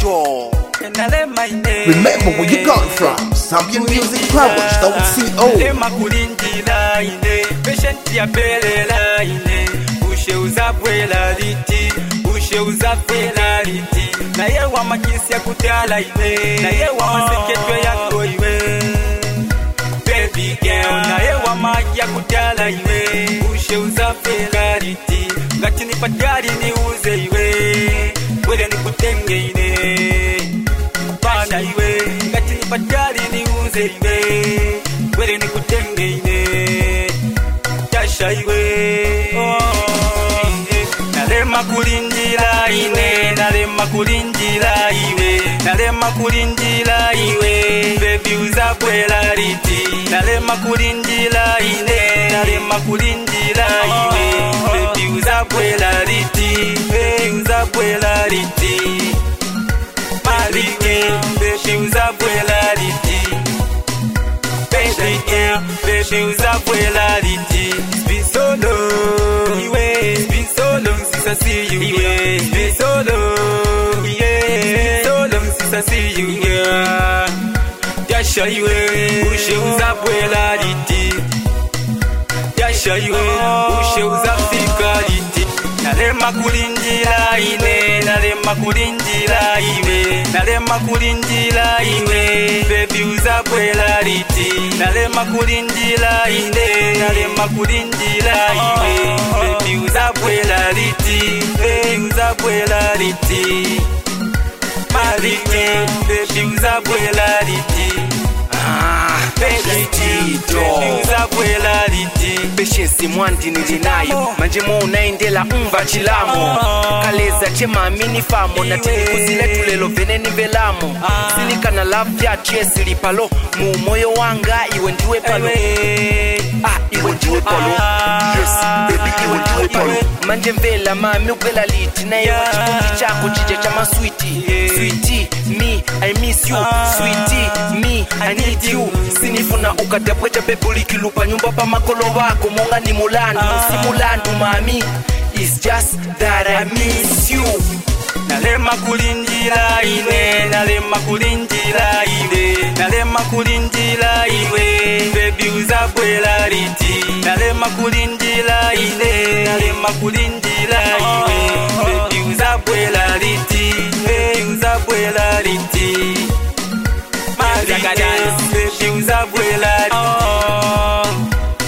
people. Remember where you got it from. Zambian Music Powers, .co. Lema kulindila ine, patient ya belela ine. Usheuza bwela liti, usheuza fela liti. Na yewa makisi ya kutala ine, na yewa maseketwe yako iwe. Baby girl, na yewa maki ya kutala iwe. Usheuza fela liti, ngati nipatari ni uze iwe. Wele nikutenge ine. Bana iwe, ngati nipatari ni uze iwe. Wele nikutenge ine. Tasha iwe. Nalema kulindila ine, nalema kulindila iwe, nalema kulindila iwe. Baby uzabwela liti, nalema kulindila ine, nalema kulindila iwe. Baby uzabwela liti, uzabwela liti. Malike, baby uzabwela liti. Baby uzabwela liti. It's been so long, it's been so long since I see you, it's been so long, it's been so long since I see you, Tasha iwe, ushe uzabwela liti. Tasha iwe, ushe uzafika liti. Nalema kulindila ine, nalema kulindila iwe, nalema kulindila iwe. Baby uzabwela liti, nalema kulindila ine, nalema kulindila iwe. Baby uzabwela liti, uzabwela liti. Malike, baby uzabwela liti. Baby uzabwela liti. Patience mwandi nilinayo manje mo unaendela umva chilamo kaleza chema amini famo na tini kuzile tulelo veneni velamo silika na love ya chesi lipalo mu moyo wanga iwe ndiwe palo iwe ndiwe palo yes baby iwe ndiwe palo manje mvela mami ukvela liti na yewa chikundi chako chije chama sweetie me I miss you sweetie me I need you sinifuna ukadabwecha bebuli kilupa nyumba pa makolo wako monga ni mulandu si mulandu mami it's just that I miss you. Nalema kulindila ine, nalema kulindila iwe, nalema kulindila iwe. Baby uzabwela liti, nalema kulindila ine, nalema kulindila iwe. Baby uzabwela liti, uzabwela liti. Malike, baby uzabwela liti.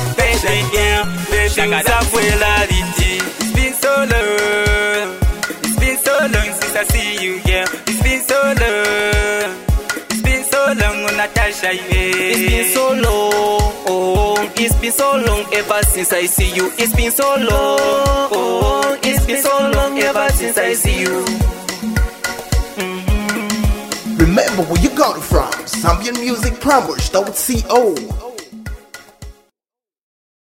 Baby uzabwela liti. It's been so long, it's been so long since I see you, girl. It's been so long, it's been so long, Natasha. It's been so long, it's been so long ever since I see you. It's been so long, it's been so long ever since I see you. Remember where you got it from. Zambian Music Powers, .co.